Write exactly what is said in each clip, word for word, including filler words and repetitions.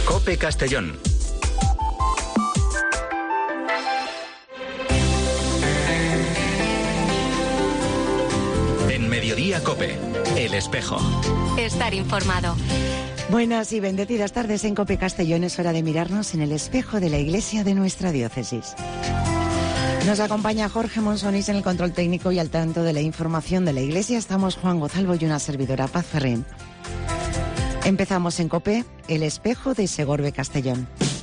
COPE Castellón. En Mediodía COPE, El Espejo. Estar informado. Buenas y bendecidas tardes en COPE Castellón. Es hora de mirarnos en el espejo de la iglesia de nuestra diócesis. Nos acompaña Jorge Monsonís en el control técnico y al tanto de la información de la iglesia estamos Juan Gozalvo y una servidora, Paz Ferrín. Empezamos en COPE, El Espejo de Segorbe Castellón.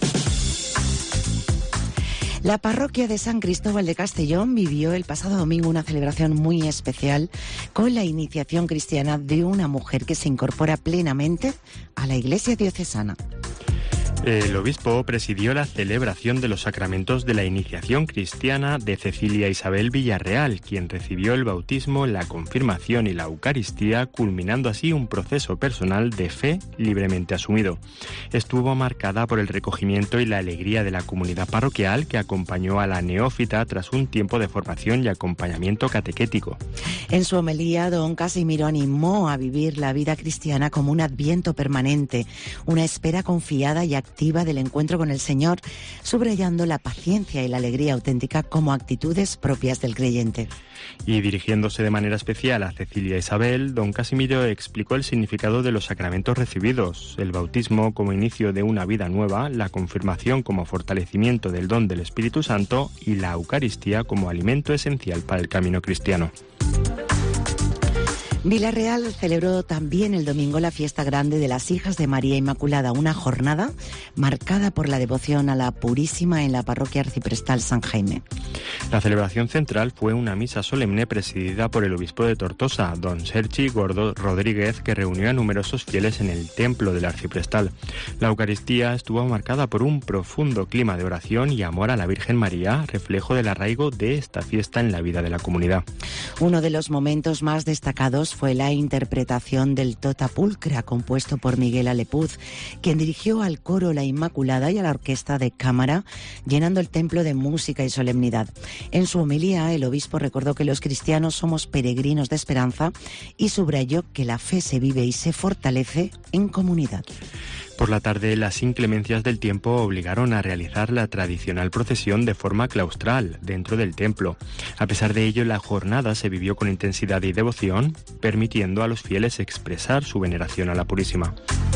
La parroquia de San Cristóbal de Castellón vivió el pasado domingo una celebración muy especial con la iniciación cristiana de una mujer que se incorpora plenamente a la iglesia diocesana. El obispo presidió la celebración de los sacramentos de la iniciación cristiana de Cecilia Isabel Villarreal, quien recibió el bautismo, la confirmación y la Eucaristía, culminando así un proceso personal de fe libremente asumido. Estuvo marcada por el recogimiento y la alegría de la comunidad parroquial que acompañó a la neófita tras un tiempo de formación y acompañamiento catequético. En su homilía, don Casimiro animó a vivir la vida cristiana como un adviento permanente, una espera confiada y activa del encuentro con el Señor, subrayando la paciencia y la alegría auténtica como actitudes propias del creyente. Y dirigiéndose de manera especial a Cecilia Isabel, don Casimiro explicó el significado de los sacramentos recibidos, el bautismo como inicio de una vida nueva, la confirmación como fortalecimiento del don del Espíritu Santo y la Eucaristía como alimento esencial para el camino cristiano. Villarreal celebró también el domingo la fiesta grande de las Hijas de María Inmaculada, una jornada marcada por la devoción a la Purísima en la parroquia arciprestal San Jaime. La celebración central fue una misa solemne presidida por el obispo de Tortosa, don Sergi Gordo Rodríguez, que reunió a numerosos fieles en el templo del arciprestal. La Eucaristía estuvo marcada por un profundo clima de oración y amor a la Virgen María, reflejo del arraigo de esta fiesta en la vida de la comunidad. Uno de los momentos más destacados fue la interpretación del Tota Pulcra, compuesto por Miguel Alepuz, quien dirigió al coro La Inmaculada y a la orquesta de cámara, llenando el templo de música y solemnidad. En su homilía, el obispo recordó que los cristianos somos peregrinos de esperanza y subrayó que la fe se vive y se fortalece en comunidad. Por la tarde, las inclemencias del tiempo obligaron a realizar la tradicional procesión de forma claustral dentro del templo. A pesar de ello, la jornada se vivió con intensidad y devoción, permitiendo a los fieles expresar su veneración a la Purísima.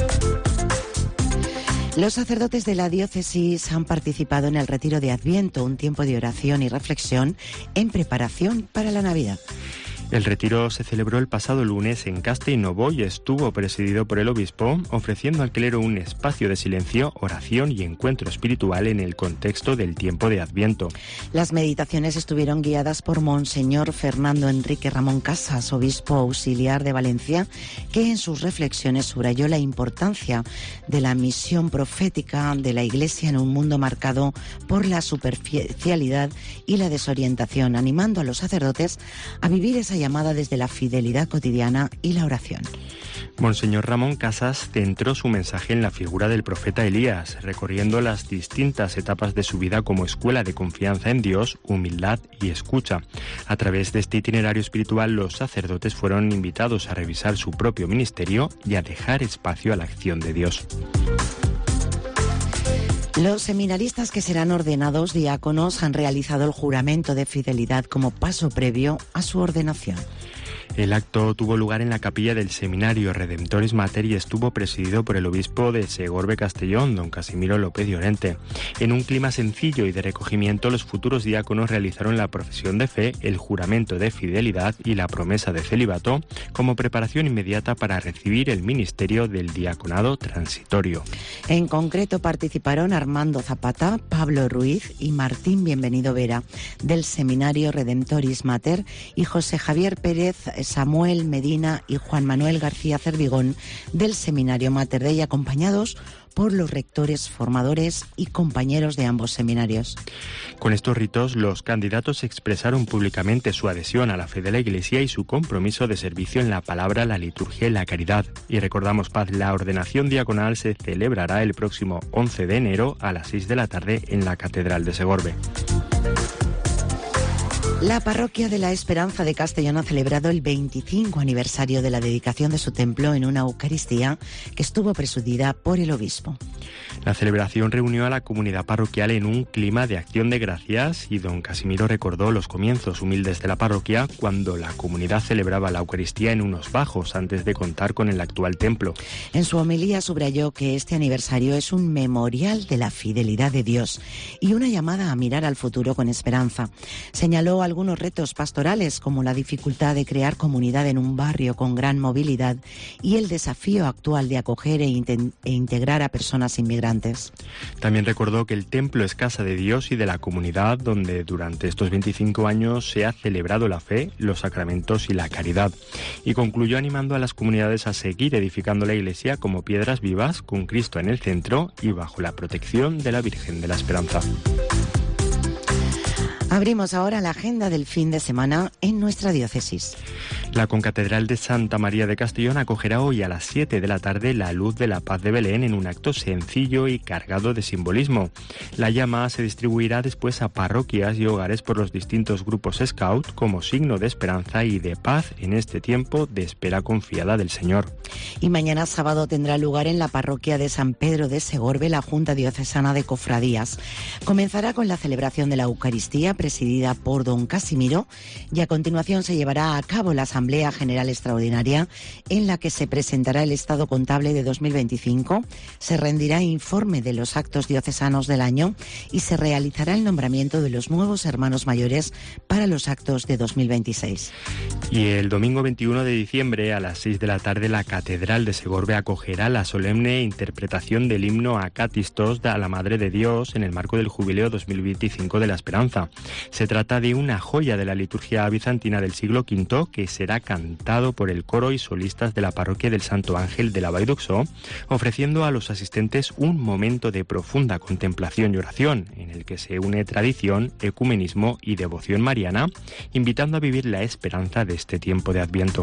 Los sacerdotes de la diócesis han participado en el retiro de Adviento, un tiempo de oración y reflexión en preparación para la Navidad. El retiro se celebró el pasado lunes en Castelnuovo y estuvo presidido por el obispo, ofreciendo al clero un espacio de silencio, oración y encuentro espiritual en el contexto del tiempo de Adviento. Las meditaciones estuvieron guiadas por Monseñor Fernando Enrique Ramón Casas, obispo auxiliar de Valencia, que en sus reflexiones subrayó la importancia de la misión profética de la Iglesia en un mundo marcado por la superficialidad y la desorientación, animando a los sacerdotes a vivir esa llamada desde la fidelidad cotidiana y la oración. Monseñor Ramón Casas centró su mensaje en la figura del profeta Elías, recorriendo las distintas etapas de su vida como escuela de confianza en Dios, humildad y escucha. A través de este itinerario espiritual, los sacerdotes fueron invitados a revisar su propio ministerio y a dejar espacio a la acción de Dios. Los seminaristas que serán ordenados diáconos han realizado el juramento de fidelidad como paso previo a su ordenación. El acto tuvo lugar en la capilla del Seminario Redemptoris Mater y estuvo presidido por el obispo de Segorbe Castellón, don Casimiro López Llorente. En un clima sencillo y de recogimiento, los futuros diáconos realizaron la profesión de fe, el juramento de fidelidad y la promesa de celibato como preparación inmediata para recibir el ministerio del diaconado transitorio. En concreto participaron Armando Zapata, Pablo Ruiz y Martín Bienvenido Vera del Seminario Redemptoris Mater y José Javier Pérez, Samuel Medina y Juan Manuel García Cervigón del Seminario Mater Dei, acompañados por los rectores, formadores y compañeros de ambos seminarios. Con estos ritos, los candidatos expresaron públicamente su adhesión a la fe de la Iglesia y su compromiso de servicio en la palabra, la liturgia y la caridad. Y recordamos, Paz, la ordenación diaconal se celebrará el próximo once de enero a las seis de la tarde en la Catedral de Segorbe. La Parroquia de la Esperanza de Castellón ha celebrado el veinticinco aniversario de la dedicación de su templo en una Eucaristía que estuvo presidida por el obispo. La celebración reunió a la comunidad parroquial en un clima de acción de gracias y don Casimiro recordó los comienzos humildes de la parroquia cuando la comunidad celebraba la Eucaristía en unos bajos antes de contar con el actual templo. En su homilía subrayó que este aniversario es un memorial de la fidelidad de Dios y una llamada a mirar al futuro con esperanza. Señaló algunos retos pastorales como la dificultad de crear comunidad en un barrio con gran movilidad y el desafío actual de acoger e, in- e integrar a personas inmigrantes. También recordó que el templo es casa de Dios y de la comunidad donde durante estos veinticinco años se ha celebrado la fe, los sacramentos y la caridad. Y concluyó animando a las comunidades a seguir edificando la Iglesia como piedras vivas, con Cristo en el centro y bajo la protección de la Virgen de la Esperanza. Abrimos ahora la agenda del fin de semana en nuestra diócesis. La Concatedral de Santa María de Castellón acogerá hoy a las siete de la tarde la Luz de la Paz de Belén en un acto sencillo y cargado de simbolismo. La llama se distribuirá después a parroquias y hogares por los distintos grupos Scout como signo de esperanza y de paz en este tiempo de espera confiada del Señor. Y mañana sábado tendrá lugar en la parroquia de San Pedro de Segorbe la Junta Diocesana de Cofradías. Comenzará con la celebración de la Eucaristía presidida por don Casimiro y a continuación se llevará a cabo la Asamblea General Extraordinaria en la que se presentará el estado contable de dos mil veinticinco, se rendirá informe de los actos diocesanos del año y se realizará el nombramiento de los nuevos hermanos mayores para los actos de dos mil veintiséis. Y el domingo veintiuno de diciembre a las seis de la tarde la Catedral de Segorbe acogerá la solemne interpretación del himno Acatistos a la Madre de Dios en el marco del Jubileo dos mil veinticinco de la Esperanza. Se trata de una joya de la liturgia bizantina del siglo quinto que será cantado por el coro y solistas de la parroquia del Santo Ángel de la Vall d'Uixó, ofreciendo a los asistentes un momento de profunda contemplación y oración, en el que se une tradición, ecumenismo y devoción mariana, invitando a vivir la esperanza de este tiempo de Adviento.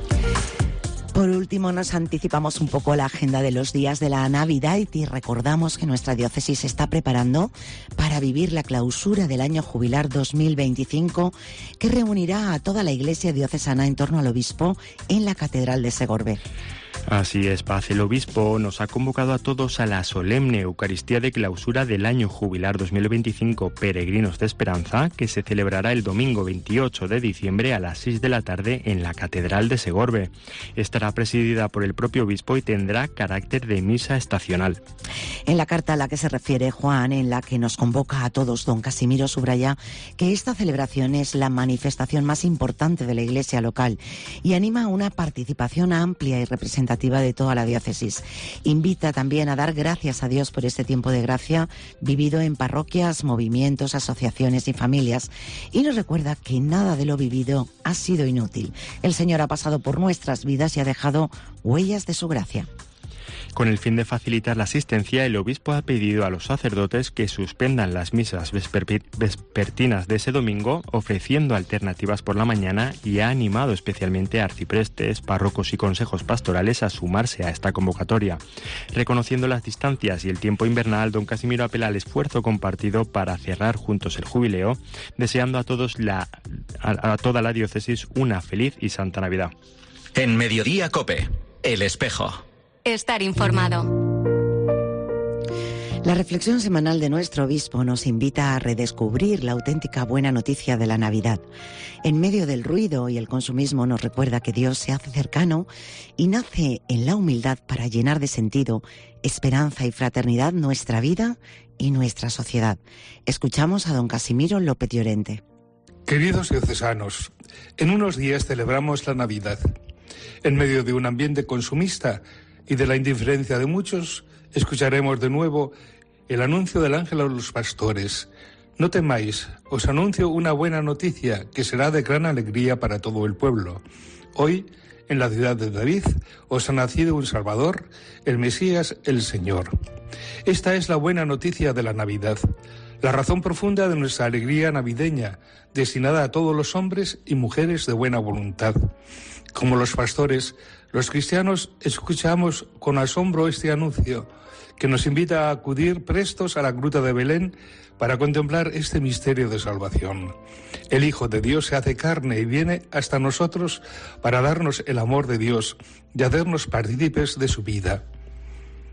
Por último, nos anticipamos un poco la agenda de los días de la Navidad y recordamos que nuestra diócesis se está preparando para vivir la clausura del año jubilar dos mil veinticinco, que reunirá a toda la Iglesia diocesana en torno al obispo en la Catedral de Segorbe. Así es, Paz. El obispo nos ha convocado a todos a la solemne Eucaristía de clausura del año jubilar dos mil veinticinco Peregrinos de Esperanza, que se celebrará el domingo veintiocho de diciembre a las seis de la tarde en la Catedral de Segorbe. Estará presidida por el propio obispo y tendrá carácter de misa estacional. En la carta a la que se refiere Juan, en la que nos convoca a todos, don Casimiro subraya que esta celebración es la manifestación más importante de la Iglesia local y anima a una participación amplia y representativa de toda la diócesis. Invita también a dar gracias a Dios por este tiempo de gracia vivido en parroquias, movimientos, asociaciones y familias, y nos recuerda que nada de lo vivido ha sido inútil. El Señor ha pasado por nuestras vidas y ha dejado huellas de su gracia. Con el fin de facilitar la asistencia, el obispo ha pedido a los sacerdotes que suspendan las misas vesper- vespertinas de ese domingo, ofreciendo alternativas por la mañana, y ha animado especialmente a arciprestes, párrocos y consejos pastorales a sumarse a esta convocatoria. Reconociendo las distancias y el tiempo invernal, don Casimiro apela al esfuerzo compartido para cerrar juntos el jubileo, deseando a todos la, a, a toda la diócesis una feliz y santa Navidad. En Mediodía COPE, El Espejo. Estar informado. La reflexión semanal de nuestro obispo nos invita a redescubrir la auténtica buena noticia de la Navidad. En medio del ruido y el consumismo nos recuerda que Dios se hace cercano y nace en la humildad para llenar de sentido, esperanza y fraternidad nuestra vida y nuestra sociedad. Escuchamos a don Casimiro López Llorente. Queridos diocesanos, en unos días celebramos la Navidad. En medio de un ambiente consumista y de la indiferencia de muchos, escucharemos de nuevo el anuncio del ángel a los pastores. No temáis, os anuncio una buena noticia que será de gran alegría para todo el pueblo. Hoy, en la ciudad de David, os ha nacido un Salvador, el Mesías, el Señor. Esta es la buena noticia de la Navidad, la razón profunda de nuestra alegría navideña, destinada a todos los hombres y mujeres de buena voluntad. Como los pastores, los cristianos escuchamos con asombro este anuncio, que nos invita a acudir prestos a la gruta de Belén para contemplar este misterio de salvación. El Hijo de Dios se hace carne y viene hasta nosotros para darnos el amor de Dios y hacernos partícipes de su vida.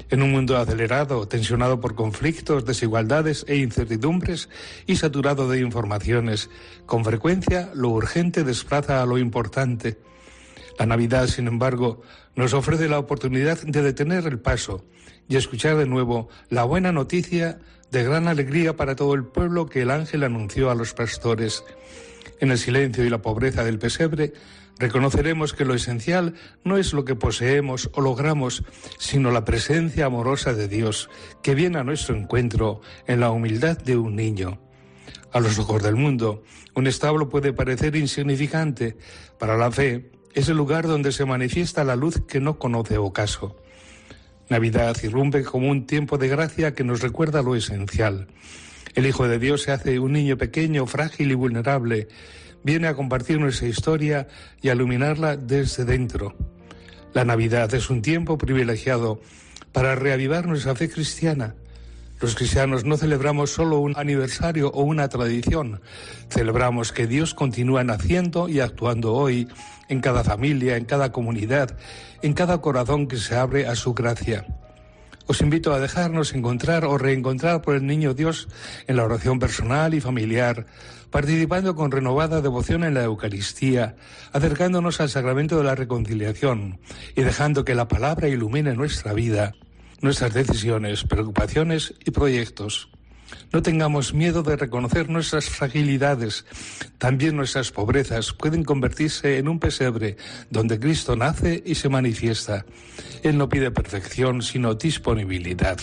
En un mundo acelerado, tensionado por conflictos, desigualdades e incertidumbres y saturado de informaciones, con frecuencia lo urgente desplaza a lo importante. La Navidad, sin embargo, nos ofrece la oportunidad de detener el paso y escuchar de nuevo la buena noticia de gran alegría para todo el pueblo que el ángel anunció a los pastores. En el silencio y la pobreza del pesebre, reconoceremos que lo esencial no es lo que poseemos o logramos, sino la presencia amorosa de Dios, que viene a nuestro encuentro en la humildad de un niño. A los ojos del mundo, un establo puede parecer insignificante. Para la fe, es el lugar donde se manifiesta la luz que no conoce ocaso. Navidad irrumpe como un tiempo de gracia que nos recuerda lo esencial. El Hijo de Dios se hace un niño pequeño, frágil y vulnerable. Viene a compartir nuestra historia y a iluminarla desde dentro. La Navidad es un tiempo privilegiado para reavivar nuestra fe cristiana. Los cristianos no celebramos solo un aniversario o una tradición. Celebramos que Dios continúa naciendo y actuando hoy en cada familia, en cada comunidad, en cada corazón que se abre a su gracia. Os invito a dejarnos encontrar o reencontrar por el Niño Dios en la oración personal y familiar, participando con renovada devoción en la Eucaristía, acercándonos al sacramento de la reconciliación y dejando que la palabra ilumine nuestra vida, nuestras decisiones, preocupaciones y proyectos. No tengamos miedo de reconocer nuestras fragilidades. También nuestras pobrezas pueden convertirse en un pesebre donde Cristo nace y se manifiesta. Él no pide perfección, sino disponibilidad.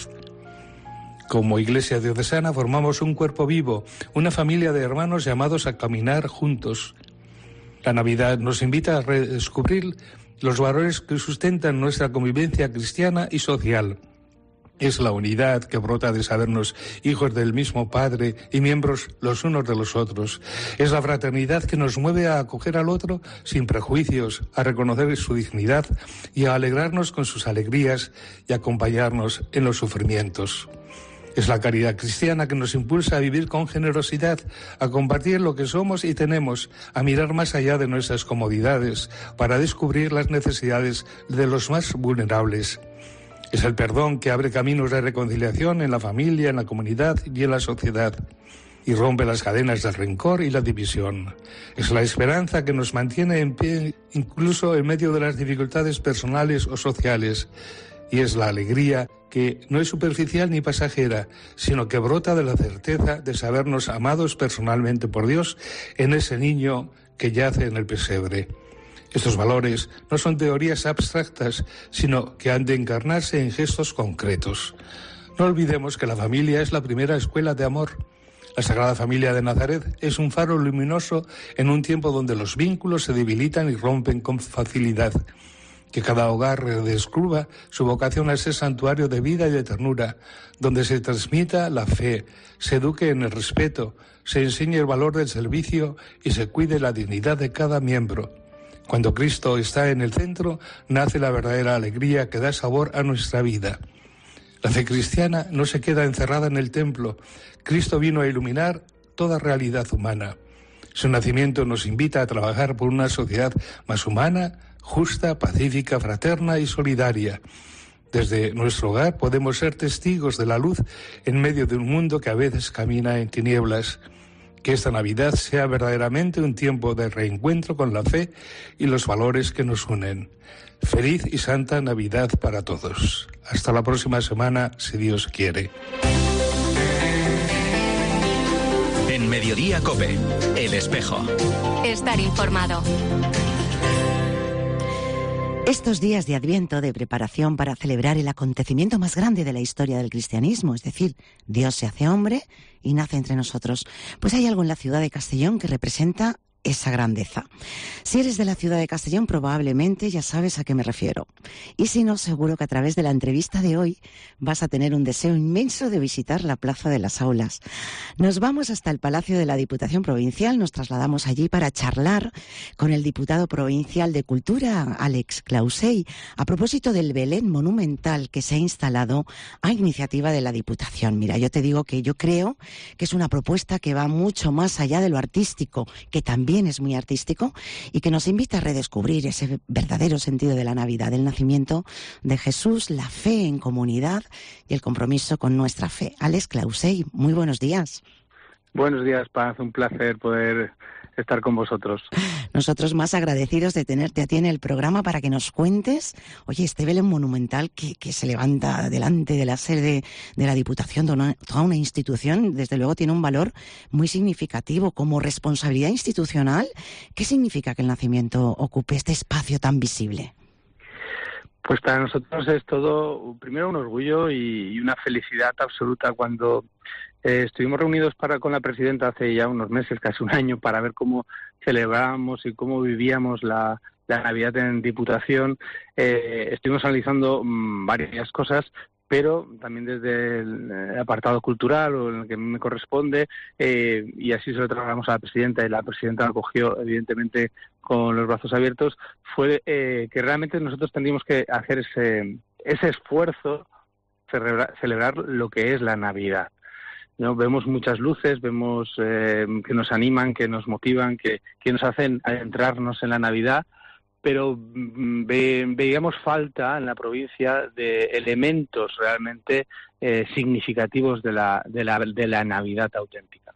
Como Iglesia Diocesana formamos un cuerpo vivo, una familia de hermanos llamados a caminar juntos. La Navidad nos invita a redescubrir los valores que sustentan nuestra convivencia cristiana y social. Es la unidad que brota de sabernos hijos del mismo Padre y miembros los unos de los otros. Es la fraternidad que nos mueve a acoger al otro sin prejuicios, a reconocer su dignidad y a alegrarnos con sus alegrías y acompañarnos en los sufrimientos. Es la caridad cristiana que nos impulsa a vivir con generosidad, a compartir lo que somos y tenemos, a mirar más allá de nuestras comodidades para descubrir las necesidades de los más vulnerables. Es el perdón que abre caminos de reconciliación en la familia, en la comunidad y en la sociedad, y rompe las cadenas del rencor y la división. Es la esperanza que nos mantiene en pie incluso en medio de las dificultades personales o sociales, y es la alegría que no es superficial ni pasajera, sino que brota de la certeza de sabernos amados personalmente por Dios en ese niño que yace en el pesebre. Estos valores no son teorías abstractas, sino que han de encarnarse en gestos concretos. No olvidemos que la familia es la primera escuela de amor. La Sagrada Familia de Nazaret es un faro luminoso en un tiempo donde los vínculos se debilitan y rompen con facilidad. Que cada hogar redescubra su vocación a ser santuario de vida y de ternura, donde se transmita la fe, se eduque en el respeto, se enseñe el valor del servicio y se cuide la dignidad de cada miembro. Cuando Cristo está en el centro, nace la verdadera alegría que da sabor a nuestra vida. La fe cristiana no se queda encerrada en el templo. Cristo vino a iluminar toda realidad humana. Su nacimiento nos invita a trabajar por una sociedad más humana, justa, pacífica, fraterna y solidaria. Desde nuestro hogar podemos ser testigos de la luz en medio de un mundo que a veces camina en tinieblas. Que esta Navidad sea verdaderamente un tiempo de reencuentro con la fe y los valores que nos unen. Feliz y santa Navidad para todos. Hasta la próxima semana, si Dios quiere. En Mediodía COPE, El Espejo. Estar informado. Estos días de Adviento, de preparación para celebrar el acontecimiento más grande de la historia del cristianismo, es decir, Dios se hace hombre y nace entre nosotros, pues hay algo en la ciudad de Castellón que representa esa grandeza. Si eres de la ciudad de Castellón, probablemente ya sabes a qué me refiero. Y si no, seguro que a través de la entrevista de hoy vas a tener un deseo inmenso de visitar la Plaza de las Aulas. Nos vamos hasta el Palacio de la Diputación Provincial, nos trasladamos allí para charlar con el diputado provincial de Cultura, Alex Clausey, a propósito del Belén monumental que se ha instalado a iniciativa de la Diputación. Mira, yo te digo que yo creo que es una propuesta que va mucho más allá de lo artístico, que también también es muy artístico y que nos invita a redescubrir ese verdadero sentido de la Navidad, el nacimiento de Jesús, la fe en comunidad y el compromiso con nuestra fe. Alex Clausey, muy buenos días. Buenos días, Paz. Un placer poder estar con vosotros. Nosotros más agradecidos de tenerte a ti en el programa para que nos cuentes, oye, este Belén monumental que, que se levanta delante de la sede de la Diputación, de una, toda una institución, desde luego tiene un valor muy significativo como responsabilidad institucional. ¿Qué significa que el nacimiento ocupe este espacio tan visible? Pues para nosotros es todo, primero, un orgullo y, y una felicidad absoluta cuando eh, estuvimos reunidos para con la presidenta hace ya unos meses, casi un año, para ver cómo celebrábamos y cómo vivíamos la, la Navidad en Diputación. Eh, estuvimos analizando mmm, varias cosas, pero también desde el apartado cultural o en el que me corresponde, eh, y así se lo trasladamos a la presidenta, y la presidenta lo acogió evidentemente con los brazos abiertos, fue eh, que realmente nosotros tendríamos que hacer ese, ese esfuerzo, celebrar, celebrar lo que es la Navidad, ¿no? Vemos muchas luces, vemos eh, que nos animan, que nos motivan, que, que nos hacen adentrarnos en la Navidad, pero ve, veíamos falta en la provincia de elementos realmente eh, significativos de la, de la de la Navidad auténtica.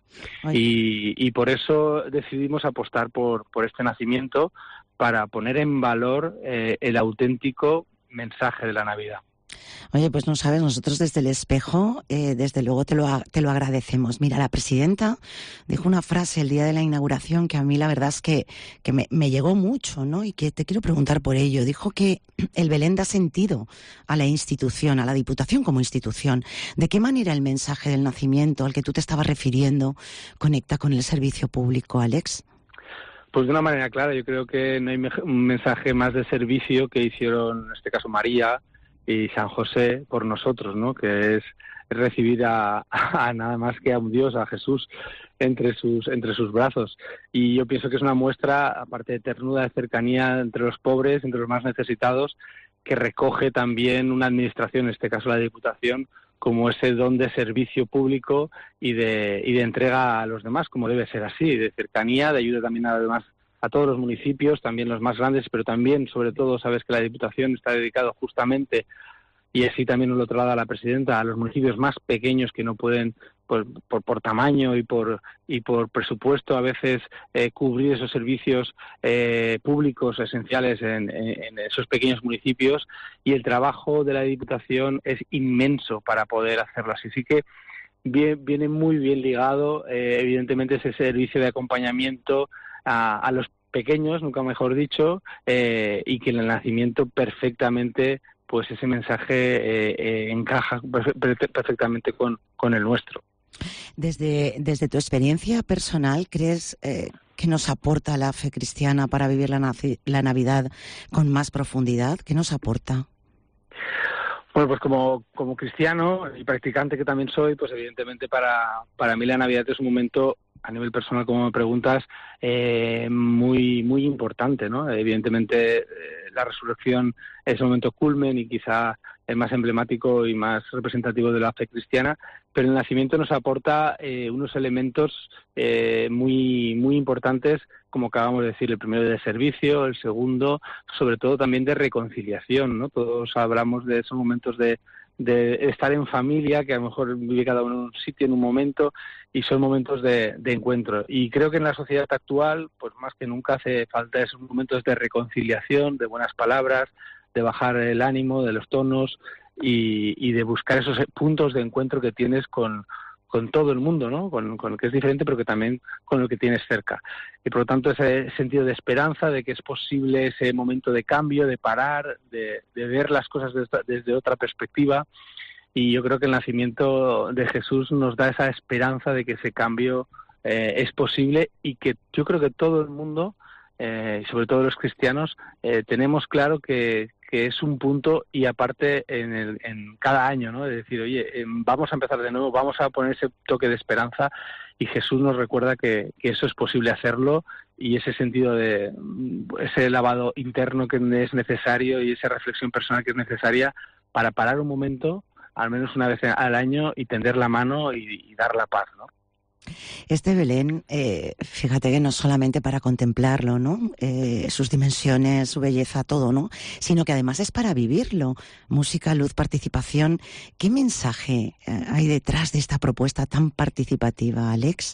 Y, y por eso decidimos apostar por, por este nacimiento para poner en valor eh, el auténtico mensaje de la Navidad. Oye, pues no sabes, nosotros desde el Espejo, eh, desde luego te lo, te lo agradecemos. Mira, la presidenta dijo una frase el día de la inauguración que a mí la verdad es que, que me, me llegó mucho, ¿no? Y que te quiero preguntar por ello. Dijo que el Belén da sentido a la institución, a la Diputación como institución. ¿De qué manera el mensaje del nacimiento al que tú te estabas refiriendo conecta con el servicio público, Alex? Pues de una manera clara. Yo creo que no hay un mensaje más de servicio que hicieron, en este caso, María y San José por nosotros, ¿no? Que es recibir a, a nada más que a un Dios, a Jesús, entre sus entre sus brazos. Y yo pienso que es una muestra, aparte de ternura, de cercanía entre los pobres, entre los más necesitados, que recoge también una administración, en este caso la Diputación, como ese don de servicio público y de y de entrega a los demás, como debe ser así, de cercanía, de ayuda también a los demás, a todos los municipios, también los más grandes, pero también, sobre todo, sabes que la Diputación está dedicada justamente, y así también nos lo traslada la presidenta, a los municipios más pequeños que no pueden, por, por, por tamaño y por y por presupuesto, a veces eh, cubrir esos servicios eh, públicos esenciales en, en, en esos pequeños municipios, y el trabajo de la Diputación es inmenso para poder hacerlo así. Así que viene, viene muy bien ligado, eh, evidentemente, ese servicio de acompañamiento A, a los pequeños, nunca mejor dicho, eh, y que en el nacimiento perfectamente, pues ese mensaje eh, eh, encaja perfectamente con, con el nuestro. Desde, desde tu experiencia personal, ¿crees eh, que nos aporta la fe cristiana para vivir la, la Navidad con más profundidad? ¿Qué nos aporta? Bueno, pues como, como cristiano y practicante que también soy, pues evidentemente para, para mí la Navidad es un momento, a nivel personal, como me preguntas, eh, muy muy importante, ¿no? Evidentemente eh, la resurrección es un momento culmen y quizá el más emblemático y más representativo de la fe cristiana, pero el nacimiento nos aporta eh, unos elementos eh, muy muy importantes, como acabamos de decir, el primero de servicio, el segundo, sobre todo también de reconciliación, ¿no? Todos hablamos de esos momentos de de estar en familia, que a lo mejor vive cada uno en un sitio, en un momento, y son momentos de, de encuentro. Y creo que en la sociedad actual, pues más que nunca hace falta esos momentos de reconciliación, de buenas palabras, de bajar el ánimo, de los tonos, y, y de buscar esos puntos de encuentro que tienes con, con todo el mundo, ¿no? Con, con el que es diferente, pero que también con el que tienes cerca. Y por lo tanto ese sentido de esperanza, de que es posible ese momento de cambio, de parar, de, de ver las cosas desde, desde otra perspectiva. Y yo creo que el nacimiento de Jesús nos da esa esperanza de que ese cambio eh, es posible, y que yo creo que todo el mundo, eh, sobre todo los cristianos, eh, tenemos claro que, que es un punto y aparte en, el, en cada año, ¿no? De decir, oye, eh, vamos a empezar de nuevo, vamos a poner ese toque de esperanza, y Jesús nos recuerda que, que eso es posible hacerlo, y ese sentido de ese lavado interno que es necesario y esa reflexión personal que es necesaria para parar un momento, al menos una vez al año, y tender la mano y, y dar la paz, ¿no? Este Belén, eh, fíjate que no solamente para contemplarlo, ¿no? Eh, sus dimensiones, su belleza, todo, ¿no? Sino que además es para vivirlo. Música, luz, participación. ¿Qué mensaje eh, hay detrás de esta propuesta tan participativa, Alex?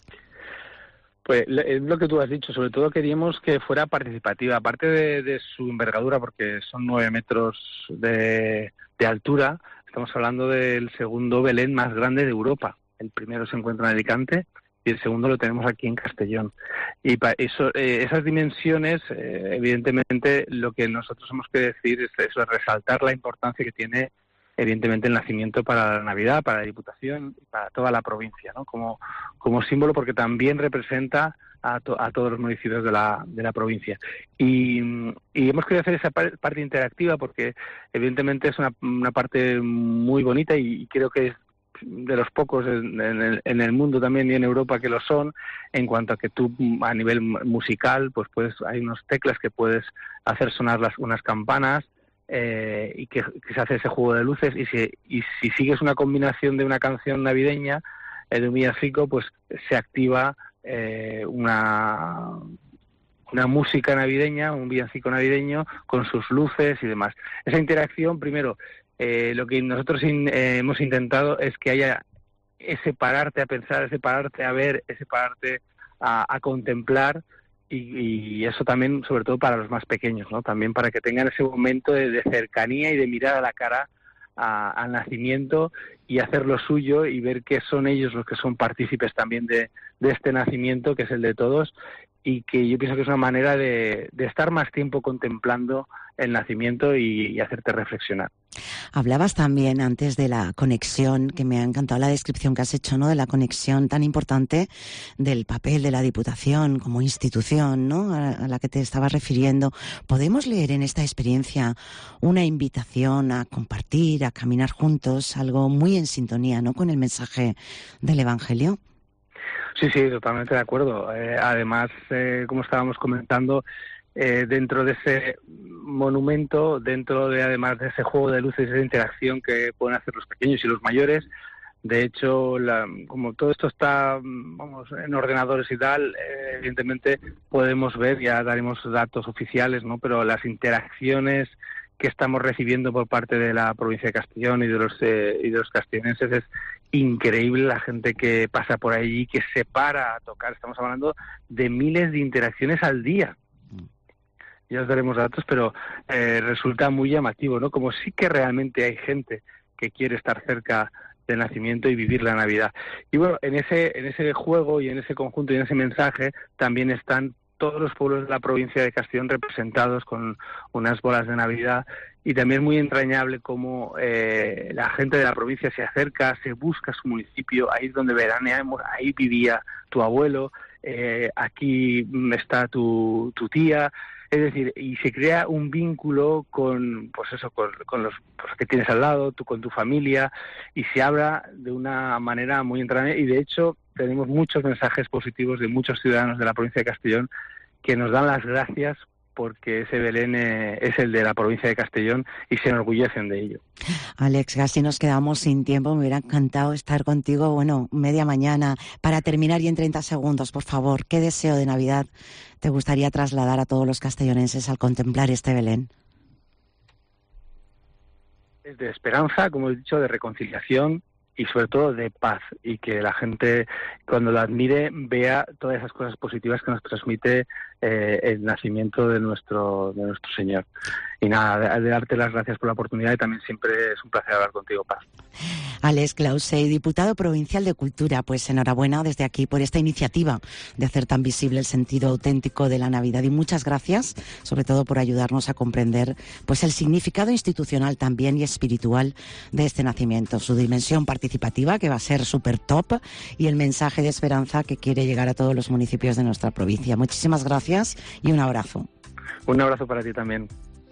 Pues es lo que tú has dicho, sobre todo queríamos que fuera participativa, aparte de, de su envergadura, porque son nueve metros de, de altura. Estamos hablando del segundo Belén más grande de Europa. El primero se encuentra en Alicante y el segundo lo tenemos aquí en Castellón. Y para eso, eh, esas dimensiones, eh, evidentemente, lo que nosotros hemos que decir es eso, es resaltar la importancia que tiene, evidentemente, el nacimiento para la Navidad, para la Diputación y para toda la provincia, ¿no? Como, como símbolo, porque también representa a, to, a todos los municipios de la, de la provincia. Y, y hemos querido hacer esa par, parte interactiva porque evidentemente es una, una parte muy bonita y, y creo que es de los pocos en, en, el, en el mundo también y en Europa que lo son, en cuanto a que tú a nivel musical pues puedes, hay unas teclas que puedes hacer sonar las, unas campanas eh, y que, que se hace ese juego de luces y si, y si sigues una combinación de una canción navideña, eh, de un villancico, pues se activa Eh, una una música navideña, un villancico navideño con sus luces y demás. Esa interacción, primero, eh, lo que nosotros in, eh, hemos intentado es que haya ese pararte a pensar, ese pararte a ver, ese pararte a, a contemplar y, y eso también, sobre todo para los más pequeños, ¿no? También para que tengan ese momento de, de cercanía y de mirar a la cara A, al nacimiento y hacer lo suyo y ver que son ellos los que son partícipes también de, de este nacimiento, que es el de todos, y que yo pienso que es una manera de, de estar más tiempo contemplando el nacimiento y, y hacerte reflexionar. Hablabas también antes de la conexión, que me ha encantado la descripción que has hecho, ¿no? De la conexión tan importante del papel de la Diputación como institución, ¿no? A, a la que te estabas refiriendo. ¿Podemos leer en esta experiencia una invitación a compartir, a caminar juntos, algo muy en sintonía, ¿no? Con el mensaje del Evangelio? Sí, sí, totalmente de acuerdo. Eh, además, eh, como estábamos comentando, eh, dentro de ese monumento, dentro de además de ese juego de luces, esa interacción que pueden hacer los pequeños y los mayores, de hecho, la, como todo esto está, vamos, en ordenadores y tal, eh, evidentemente podemos ver, ya daremos datos oficiales, ¿no? Pero las interacciones que estamos recibiendo por parte de la provincia de Castellón y de los eh, y de los castellonenses es increíble. La gente que pasa por allí, que se para a tocar, estamos hablando de miles de interacciones al día. Ya os daremos datos, pero eh, resulta muy llamativo, ¿no? Como sí que realmente hay gente que quiere estar cerca del nacimiento y vivir la Navidad. Y bueno, en ese en ese juego y en ese conjunto y en ese mensaje también están todos los pueblos de la provincia de Castellón representados con unas bolas de Navidad, y también es muy entrañable cómo eh, la gente de la provincia se acerca, se busca su municipio, ahí es donde veraneamos, ahí vivía tu abuelo, eh, aquí está tu, tu tía, es decir, y se crea un vínculo con, pues eso, con, con los pues, que tienes al lado, tú con tu familia, y se habla de una manera muy entrañable, y de hecho tenemos muchos mensajes positivos de muchos ciudadanos de la provincia de Castellón que nos dan las gracias porque ese Belén eh, es el de la provincia de Castellón y se enorgullecen de ello. Alex, casi nos quedamos sin tiempo. Me hubiera encantado estar contigo, bueno, media mañana. Para terminar y en treinta segundos, por favor, ¿qué deseo de Navidad te gustaría trasladar a todos los castellonenses al contemplar este Belén? Es de esperanza, como he dicho, de reconciliación y sobre todo de paz, y que la gente cuando lo admire vea todas esas cosas positivas que nos transmite eh, el nacimiento de nuestro de nuestro Señor. Y nada, de, de darte las gracias por la oportunidad, y también siempre es un placer hablar contigo, Paz. Alex Clausey, diputado provincial de Cultura, pues enhorabuena desde aquí por esta iniciativa de hacer tan visible el sentido auténtico de la Navidad, y muchas gracias sobre todo por ayudarnos a comprender pues el significado institucional también y espiritual de este nacimiento, su dimensión participativa, que va a ser súper top, y el mensaje de esperanza que quiere llegar a todos los municipios de nuestra provincia. Muchísimas gracias y un abrazo. Un abrazo para ti también.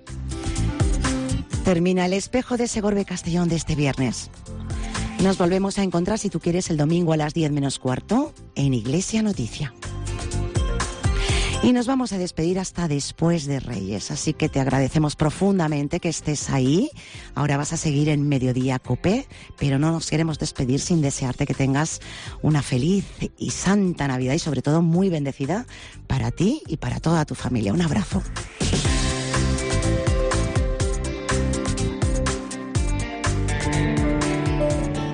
Termina El Espejo de Segorbe Castellón de este viernes. Nos volvemos a encontrar, si tú quieres, el domingo a las diez menos cuarto en Iglesia Noticia. Y nos vamos a despedir hasta después de Reyes, así que te agradecemos profundamente que estés ahí. Ahora vas a seguir en Mediodía Cope, pero no nos queremos despedir sin desearte que tengas una feliz y santa Navidad y sobre todo muy bendecida para ti y para toda tu familia. Un abrazo.